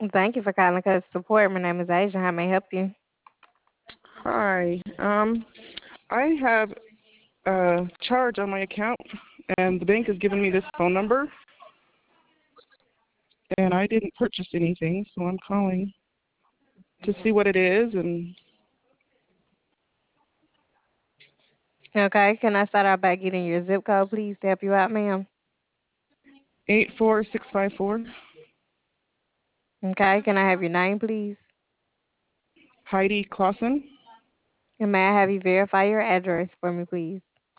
Thank you for calling Customer Support. My name is Asia. How may I help you? Hi. I have a charge on my account, and the bank has given me this phone number, and I didn't purchase anything, so I'm calling to see what it is. And Okay, can I start out by getting your zip code, please, to help you out, ma'am? 84654 Okay, can I have your name, please? Heidi Clausen, And may I have you verify your address for me, please?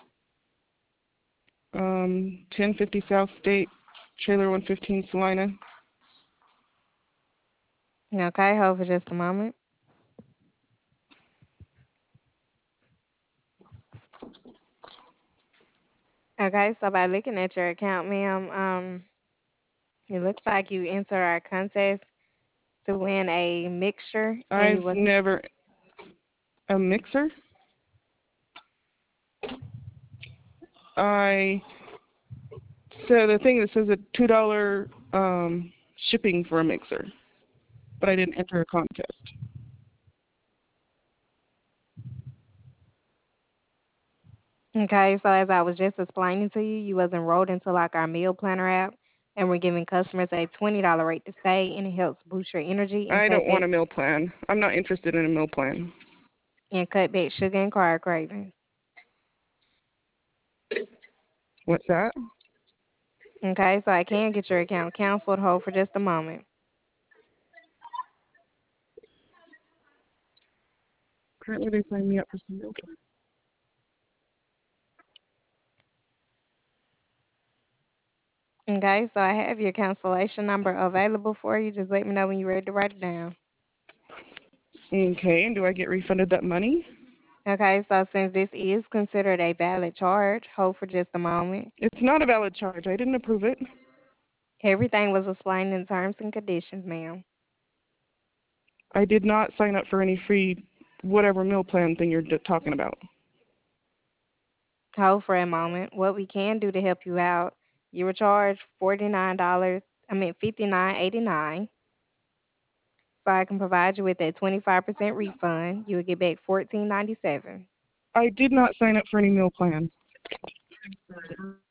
1050 South State, Trailer 115, Salina. Okay, hold for just a moment. Okay, so by looking at your account, ma'am, it looks like you entered our contest to win a mixture, and you I've was never a mixer. I so the thing that says a $2 shipping for a mixer, but I didn't enter a contest. okay. So as I was just explaining to you, you was enrolled into like our meal planner app, and we're giving customers a $20 rate to stay, and it helps boost your energy I don't want a meal plan. I'm not interested in a meal plan. and cut back sugar and carb cravings. What's that? Okay, so I can get your account canceled. Hold for just a moment. Currently, they signed me up for some meal plan. Okay, so I have your cancellation number available for you. Just let me know when you're ready to write it down. Okay, and do I get refunded that money? Okay, so since this is considered a valid charge, hold for just a moment. It's not a valid charge. I didn't approve it. Everything was explained in terms and conditions, ma'am. I did not sign up for any free whatever meal plan thing you're talking about. Hold for a moment. What we can do to help you out, you were charged $49, 59.89. So I can provide you with a 25% refund. You will get back 14.97. I did not sign up for any meal plan.